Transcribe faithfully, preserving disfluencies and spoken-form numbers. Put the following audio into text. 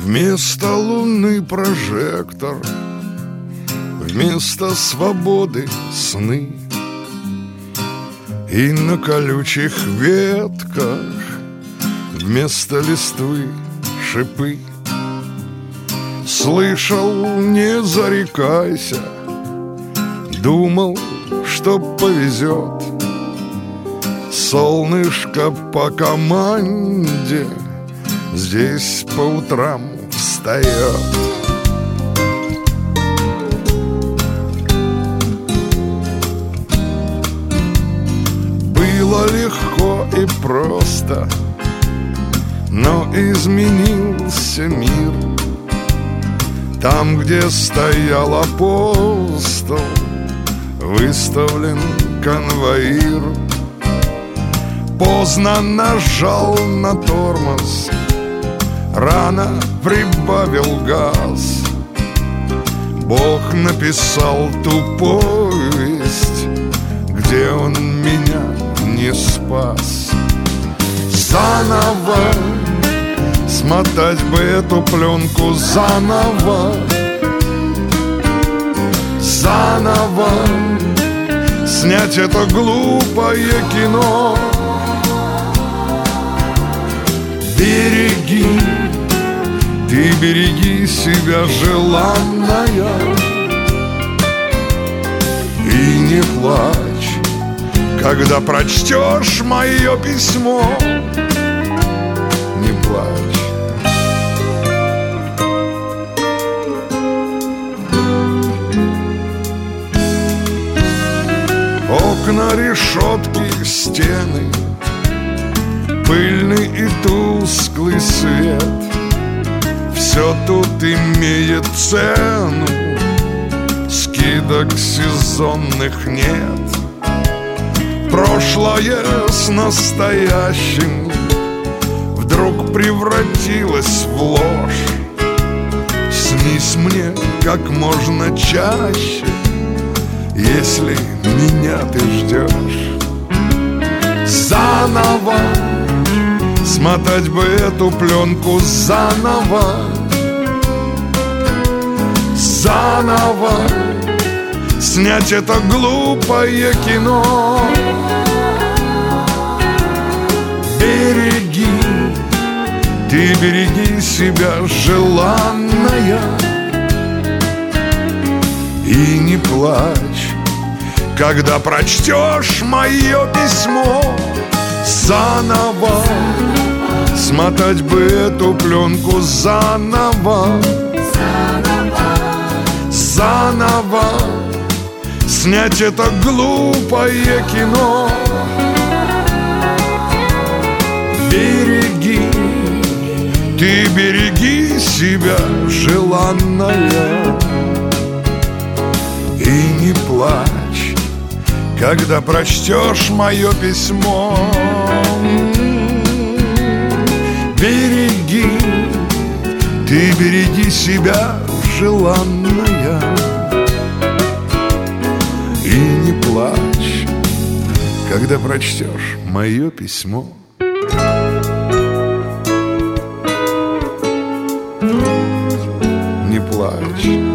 Вместо луны прожектор, вместо свободы сны. И на колючих ветках вместо листвы шипы. Слышал, не зарекайся, думал, что повезет. Солнышко по команде здесь по утрам встает. Было легко и просто, но изменился мир. Там, где стоял апостол, выставлен конвоир. Поздно нажал на тормоз, рано прибавил газ. Бог написал ту повесть, где он меня не спас. Заново смотать бы эту пленку, заново, заново снять это глупое кино. Береги, ты береги себя, желанная, и не плачь, когда прочтешь мое письмо. Не плачь. Окна, решетки, стены, пыльный и тусклый свет. Все тут имеет цену, скидок сезонных нет. Прошлое с настоящим вдруг превратилось в ложь. Снись мне как можно чаще, если меня ты ждешь. Заново смотать бы эту пленку, заново, заново снять это глупое кино. Береги, ты береги себя, желанная, и не плачь, когда прочтешь мое письмо. Заново смотать бы эту пленку, заново, заново снять это глупое кино. Береги, ты береги себя, желанная, и не плачь, когда прочтешь мое письмо. Береги, ты береги себя, желанная, и не плачь, когда прочтешь мое письмо. Не плачь.